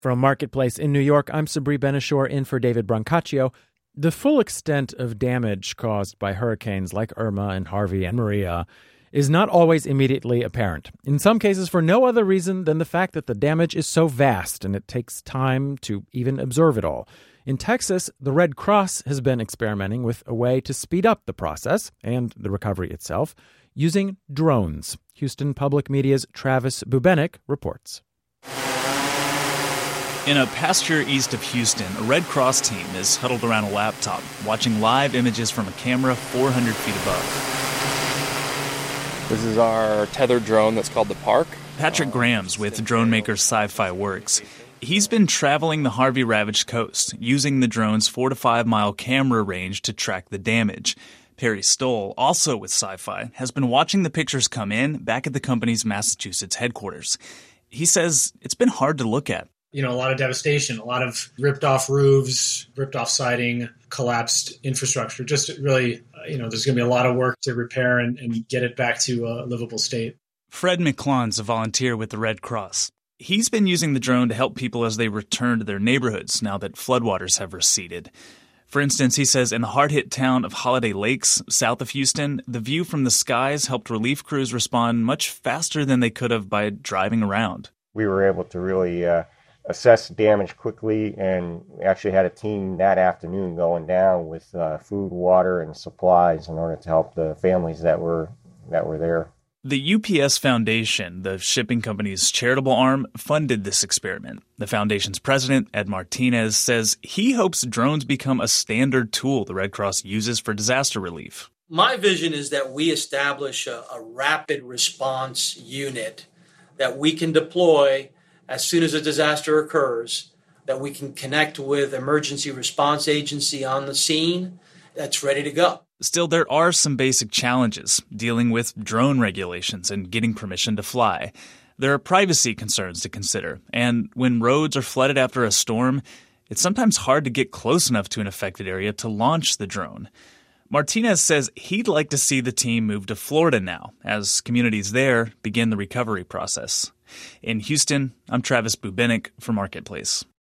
From Marketplace in New York, I'm Sabri Benishore in for David Brancaccio. The full extent of damage caused by hurricanes like Irma and Harvey and Maria is not always immediately apparent. In some cases, for no other reason than the fact that the damage is so vast and it takes time to even observe it all. In Texas, the Red Cross has been experimenting with a way to speed up the process and the recovery itself using drones. Houston Public Media's Travis Bubenik reports. In a pasture east of Houston, a Red Cross team is huddled around a laptop, watching live images from a camera 400 feet above. This is our tethered drone that's called the Park. Patrick Graham's with drone maker Sci-Fi Works. He's been traveling the Harvey-ravaged coast, using the drone's 4 to 5 mile camera range to track the damage. Perry Stoll, also with Sci-Fi, has been watching the pictures come in back at the company's Massachusetts headquarters. He says it's been hard to look at. A lot of devastation, a lot of ripped off roofs, ripped off siding, collapsed infrastructure. Just really, there's going to be a lot of work to repair and get it back to a livable state. Fred McClun's a volunteer with the Red Cross. He's been using the drone to help people as they return to their neighborhoods now that floodwaters have receded. For instance, he says in the hard-hit town of Holiday Lakes, south of Houston, the view from the skies helped relief crews respond much faster than they could have by driving around. We were able to really assess damage quickly, and we actually had a team that afternoon going down with food, water, and supplies in order to help the families that were there. The UPS Foundation, the shipping company's charitable arm, funded this experiment. The foundation's president, Ed Martinez, says he hopes drones become a standard tool the Red Cross uses for disaster relief. My vision is that we establish a rapid response unit that we can deploy as soon as a disaster occurs, that we can connect with emergency response agency on the scene that's ready to go. Still, there are some basic challenges dealing with drone regulations and getting permission to fly. There are privacy concerns to consider, and when roads are flooded after a storm, it's sometimes hard to get close enough to an affected area to launch the drone. Martinez says he'd like to see the team move to Florida now, as communities there begin the recovery process. In Houston, I'm Travis Bubenik for Marketplace.